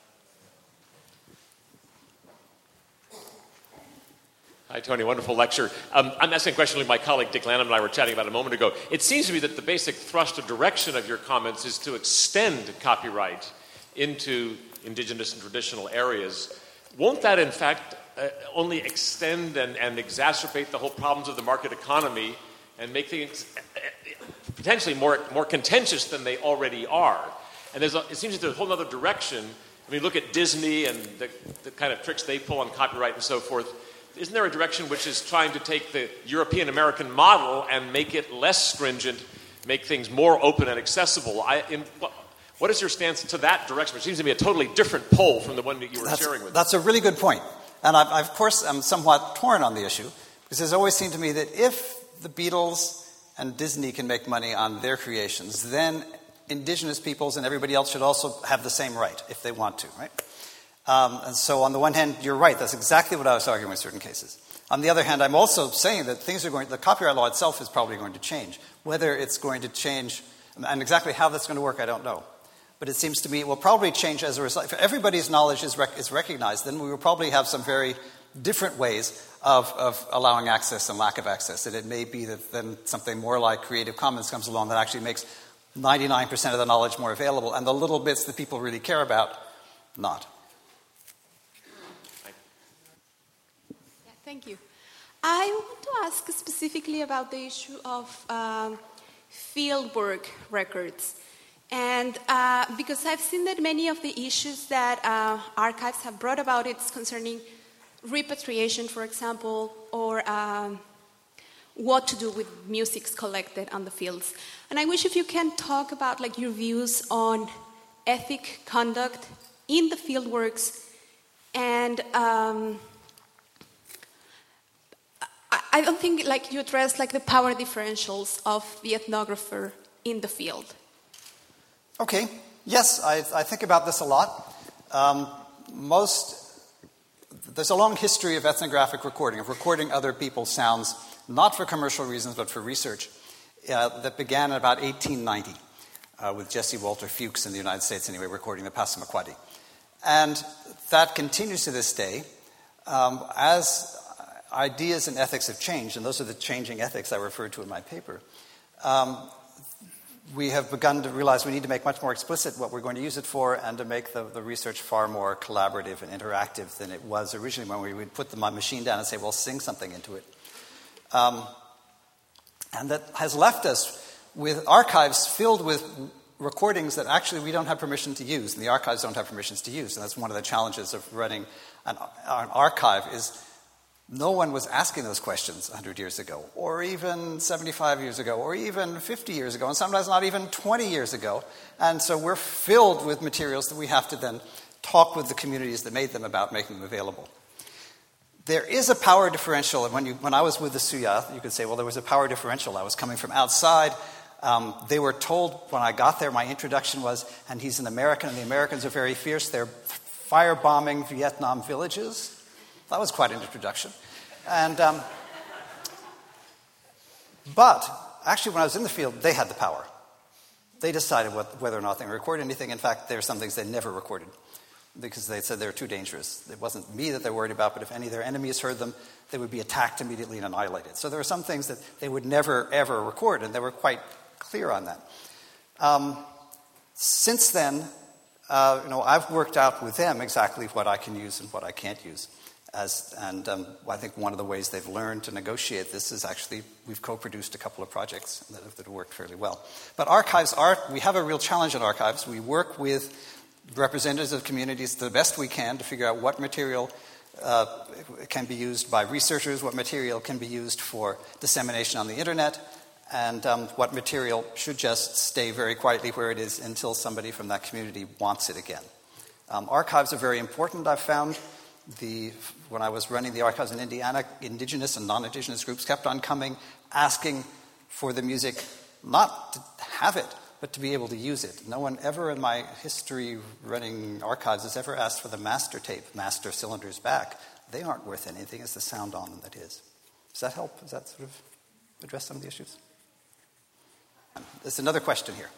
Hi, Tony. Wonderful lecture. Um, I'm asking a question like my colleague Dick Lanham and I were chatting about a moment ago. It seems to me that the basic thrust or direction of your comments is to extend copyright into indigenous and traditional areas. Won't that, in fact, uh, only extend and, and exacerbate the whole problems of the market economy and make things potentially more, more contentious than they already are? And there's a, it seems that there's a whole other direction. I mean, look at Disney and the, the kind of tricks they pull on copyright and so forth. Isn't there a direction which is trying to take the European-American model and make it less stringent, make things more open and accessible? I, in, what is your stance to that direction? It seems to be a totally different pole from the one that you were that's, sharing with us. That's a really good point. And I, I, of course, I'm somewhat torn on the issue, because it's always seemed to me that if the Beatles and Disney can make money on their creations, then indigenous peoples and everybody else should also have the same right, if they want to, right? Um, and so on the one hand, you're right. That's exactly what I was arguing in certain cases. On the other hand, I'm also saying that things are going, the copyright law itself is probably going to change. Whether it's going to change, and exactly how that's going to work, I don't know. But it seems to me it will probably change as a result. If everybody's knowledge is, rec- is recognized, then we will probably have some very different ways of, of allowing access and lack of access. And it may be that then something more like Creative Commons comes along that actually makes ninety-nine percent of the knowledge more available, and the little bits that people really care about, not. Thank you. I want to ask specifically about the issue of um, fieldwork records. And uh, because I've seen that many of the issues that uh, archives have brought about, it's concerning repatriation, for example, or um, what to do with musics collected on the fields. And I wish if you can talk about like your views on ethic conduct in the fieldworks, and um, I, I don't think like you addressed like the power differentials of the ethnographer in the field. Okay. Yes, I, I think about this a lot. Um, most there's a long history of ethnographic recording, of recording other people's sounds, not for commercial reasons, but for research, uh, that began in about eighteen ninety uh, with Jesse Walter Fuchs in the United States, anyway, recording the Passamaquoddy. And that continues to this day. Um, as ideas and ethics have changed, and those are the changing ethics I referred to in my paper, um, we have begun to realize we need to make much more explicit what we're going to use it for, and to make the, the research far more collaborative and interactive than it was originally, when we would put the machine down and say, well, sing something into it. Um, and that has left us with archives filled with recordings that actually we don't have permission to use, and the archives don't have permissions to use. And that's one of the challenges of running an, an archive, is no one was asking those questions one hundred years ago, or even seventy-five years ago, or even fifty years ago, and sometimes not even twenty years ago. And so we're filled with materials that we have to then talk with the communities that made them about making them available. There is a power differential, and when, you, when I was with the Suya, you could say, well, there was a power differential. I was coming from outside. Um, they were told when I got there, my introduction was, and he's an American, and the Americans are very fierce. They're firebombing Vietnam villages. That was quite an introduction. And um, but actually, when I was in the field, they had the power. They decided what, whether or not they recorded anything. In fact, there are some things they never recorded because they said they were too dangerous. It wasn't me that they were worried about, but if any of their enemies heard them, they would be attacked immediately and annihilated. So there were some things that they would never, ever record, and they were quite clear on that. Um, since then, uh, you know, I've worked out with them exactly what I can use and what I can't use. As, and um, I think one of the ways they've learned to negotiate this is actually we've co-produced a couple of projects that have, that have worked fairly well. But archives are, we have a real challenge in archives. We work with representatives of communities the best we can to figure out what material uh, can be used by researchers, what material can be used for dissemination on the internet, and um, what material should just stay very quietly where it is until somebody from that community wants it again. Um, archives are very important, I've found. The, when I was running the archives in Indiana, indigenous and non-indigenous groups kept on coming, asking for the music, not to have it, but to be able to use it. No one ever in my history running archives has ever asked for the master tape, master cylinders back. They aren't worth anything. It's the sound on them that is. Does that help? Does that sort of address some of the issues? There's another question here.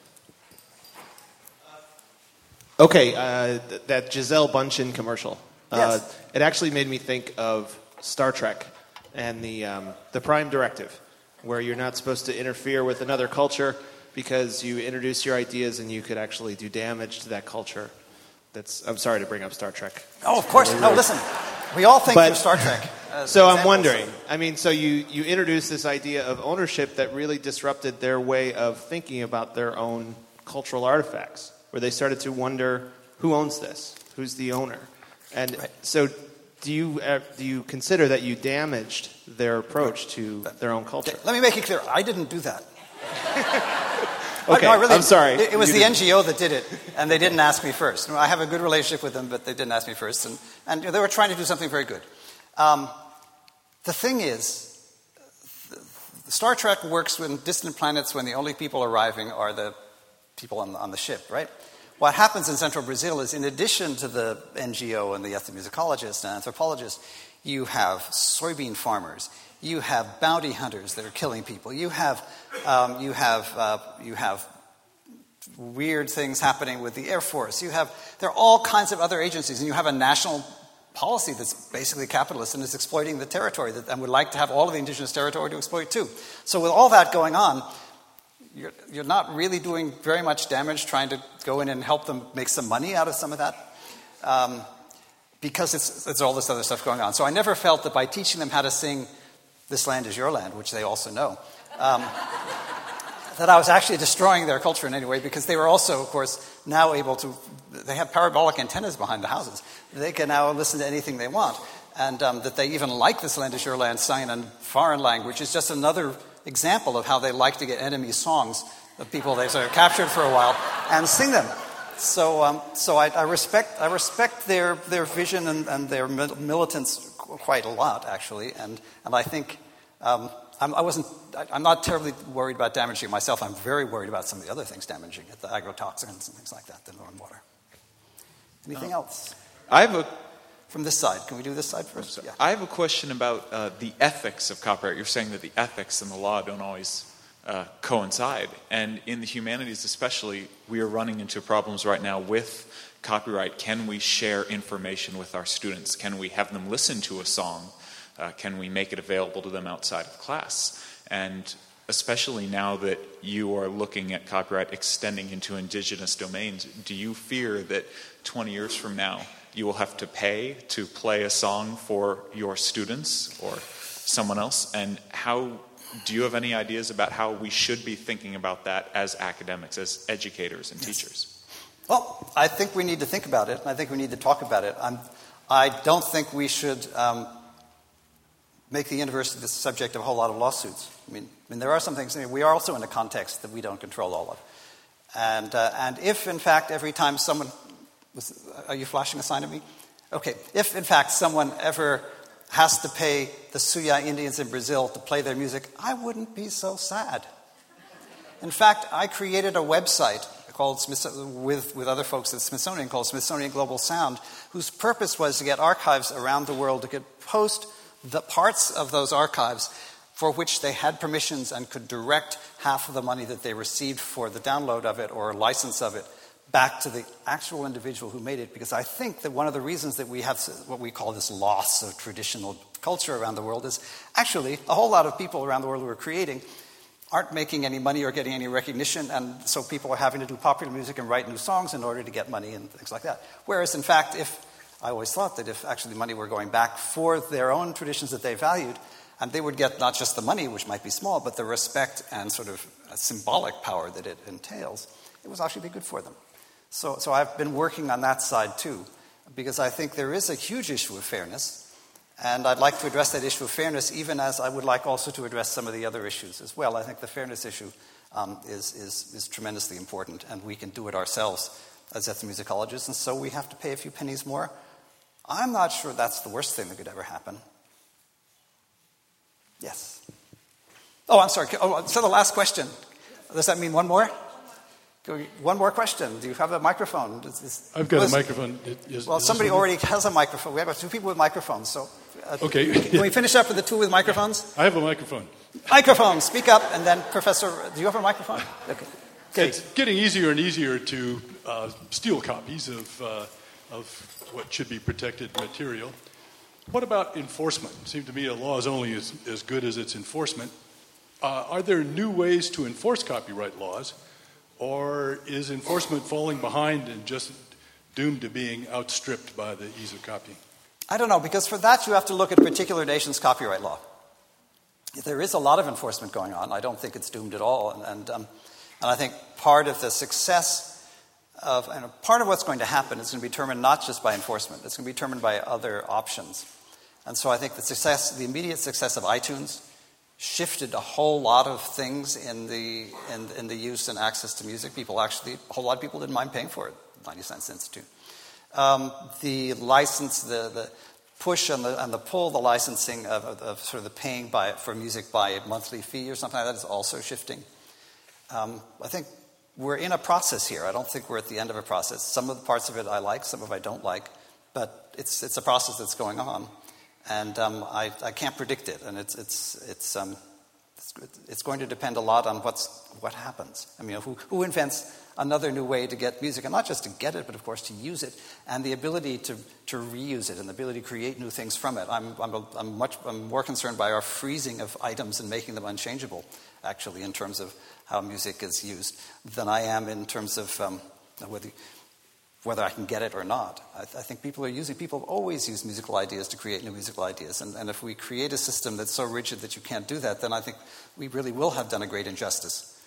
Okay, uh, th- that Gisele Bundchen commercial. Uh, Yes. It actually made me think of Star Trek and the um, the Prime Directive, where you're not supposed to interfere with another culture because you introduce your ideas and you could actually do damage to that culture. That's. I'm sorry to bring up Star Trek. Oh, of course. No, listen. We all think But- of Star Trek. as So I'm examples. wondering, I mean, so you, you introduced this idea of ownership that really disrupted their way of thinking about their own cultural artifacts, where they started to wonder, who owns this? Who's the owner? And Right. so do you uh, do you consider that you damaged their approach to their own culture? Let me make it clear. I didn't do that. Okay, No, I really- I'm sorry. It, it was You the didn't. N G O that did it, and they didn't ask me first. I have a good relationship with them, but they didn't ask me first. And, and you know, they were trying to do something very good. Um, the thing is, the Star Trek works in distant planets when the only people arriving are the people on the, on the ship, right? What happens in central Brazil is, in addition to the N G O and the ethnomusicologists and anthropologists, you have soybean farmers, you have bounty hunters that are killing people, you have um, you have uh, you have weird things happening with the Air Force. You have there are all kinds of other agencies, and you have a national policy that's basically capitalist and is exploiting the territory that, and would like to have all of the indigenous territory to exploit too. So with all that going on, You're, you're not really doing very much damage trying to go in and help them make some money out of some of that, um, because it's, it's all this other stuff going on. So I never felt that by teaching them how to sing "This Land Is Your Land," which they also know, um, that I was actually destroying their culture in any way, because they were also, of course, now able to, they have parabolic antennas behind the houses. They can now listen to anything they want. And um, that they even like this Ländischer Land sung in foreign language is just another example of how they like to get enemy songs of people they sort of captured for a while and sing them. So, um, so I, I respect I respect their their vision and, and their militance quite a lot, actually. And and I think um, I'm, I wasn't I, I'm not terribly worried about damaging it myself. I'm very worried about some of the other things damaging it, the agrotoxins and things like that, the Northern water. Anything uh, else? I have a. From this side. Can we do this side first? Yeah. I have a question about uh, the ethics of copyright. You're saying that the ethics and the law don't always uh, coincide. And in the humanities especially, we are running into problems right now with copyright. Can we share information with our students? Can we have them listen to a song? Uh, can we make it available to them outside of class? And especially now that you are looking at copyright extending into indigenous domains, do you fear that twenty years from now, you will have to pay to play a song for your students or someone else? And how do you have any ideas about how we should be thinking about that as academics, as educators and yes. teachers? Well, I think we need to think about it, and I think we need to talk about it. I'm, I don't think we should um, make the university the subject of a whole lot of lawsuits. I mean, I mean, there are some things. I mean, we are also in a context that we don't control all of. And, uh, and if, in fact, every time someone... Are you flashing a sign at me? Okay. If, in fact, someone ever has to pay the Suya Indians in Brazil to play their music, I wouldn't be so sad. In fact, I created a website called with, with other folks at Smithsonian called Smithsonian Global Sound, whose purpose was to get archives around the world to could post the parts of those archives for which they had permissions and could direct half of the money that they received for the download of it or license of it back to the actual individual who made it, because I think that one of the reasons that we have what we call this loss of traditional culture around the world is actually a whole lot of people around the world who are creating aren't making any money or getting any recognition, and so people are having to do popular music and write new songs in order to get money and things like that. Whereas, in fact, if I always thought that if actually money were going back for their own traditions that they valued, and they would get not just the money, which might be small, but the respect and sort of symbolic power that it entails, it would actually be good for them. So, so I've been working on that side too, because I think there is a huge issue of fairness, and I'd like to address that issue of fairness even as I would like also to address some of the other issues as well. I think the fairness issue um, is, is, is tremendously important, and we can do it ourselves as ethnomusicologists, and so we have to pay a few pennies more. I'm not sure that's the worst thing that could ever happen. Yes. Oh, I'm sorry. Oh, so the last question. Does that mean one more? One more question. Do you have a microphone? Is, is, I've got was, a microphone. Is, well, is somebody already has a microphone. We have two people with microphones. So, uh, okay. Can we finish up with the two with microphones? I have a microphone. Microphone. Speak up, and then Professor. Do you have a microphone? Okay. Okay. It's getting easier and easier to uh, steal copies of uh, of what should be protected material. What about enforcement? It seems to me a law is only as, as good as its enforcement. Uh, are there new ways to enforce copyright laws? Or is enforcement falling behind and just doomed to being outstripped by the ease of copying? I don't know, because for that you have to look at a particular nation's copyright law. There is a lot of enforcement going on. I don't think it's doomed at all. And, and, um, and I think part of the success of, and part of what's going to happen is going to be determined not just by enforcement. It's going to be determined by other options. And so I think the success, the immediate success of iTunes shifted a whole lot of things in the in, in the use and access to music. People actually, a whole lot of people didn't mind paying for it, ninety cents Institute. Um, the license, the, the push and the, and the pull, the licensing of, of, of sort of the paying by for music by a monthly fee or something like that is also shifting. Um, I think we're in a process here. I don't think we're at the end of a process. Some of the parts of it I like, some of it I don't like, but it's it's a process that's going on. And um, I, I can't predict it, and it's it's it's um, it's, it's going to depend a lot on what's what happens. I mean, who who invents another new way to get music, and not just to get it, but of course to use it, and the ability to, to reuse it, and the ability to create new things from it. I'm I'm, a, I'm much I'm more concerned by our freezing of items and making them unchangeable, actually, in terms of how music is used, than I am in terms of um, whether. whether I can get it or not. I, th- I think people are using, people have always used musical ideas to create new musical ideas. And, and if we create a system that's so rigid that you can't do that, then I think we really will have done a great injustice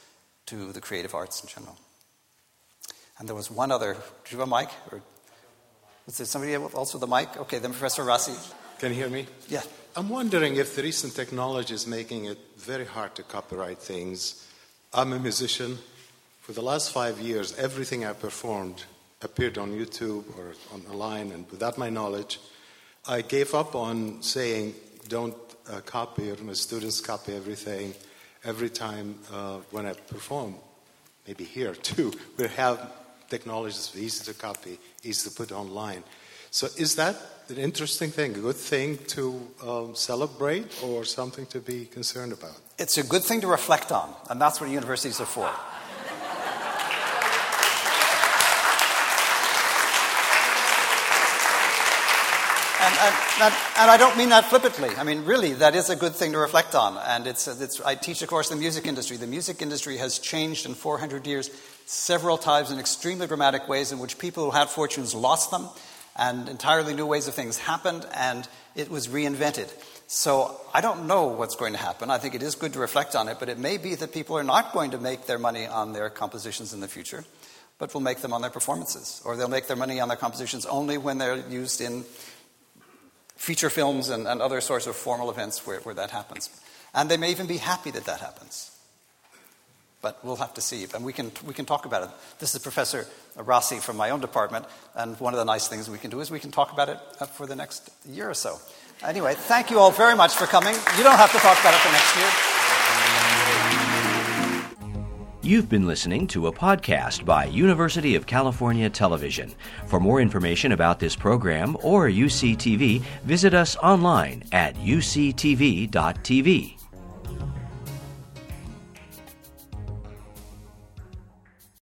to the creative arts in general. And there was one other. Do you have a mic? Or was there somebody also with the mic? Okay, then Professor Rossi. Can you hear me? Yeah. I'm wondering if the recent technology is making it very hard to copyright things. I'm a musician. For the last five years, everything I performed appeared on YouTube or online, and without my knowledge, I gave up on saying, don't uh, copy, or my students copy everything every time uh, when I perform. Maybe here, too. We have technologies easy to copy, easy to put online. So is that an interesting thing, a good thing to um, celebrate or something to be concerned about? It's a good thing to reflect on, and that's what universities are for. And, and, and, and I don't mean that flippantly. I mean, really, that is a good thing to reflect on. And it's, it's, I teach, of course, the music industry. The music industry has changed in four hundred years several times in extremely dramatic ways in which people who had fortunes lost them, and entirely new ways of things happened, and it was reinvented. So I don't know what's going to happen. I think it is good to reflect on it, but it may be that people are not going to make their money on their compositions in the future, but will make them on their performances. Or they'll make their money on their compositions only when they're used in feature films and, and other sorts of formal events where, where that happens. And they may even be happy that that happens. But we'll have to see. And we can we can talk about it. This is Professor Rossi from my own department, and one of the nice things we can do is we can talk about it for the next year or so. Anyway, thank you all very much for coming. You don't have to talk about it for next year. You've been listening to a podcast by University of California Television. For more information about this program or U C T V, visit us online at u c t v dot t v.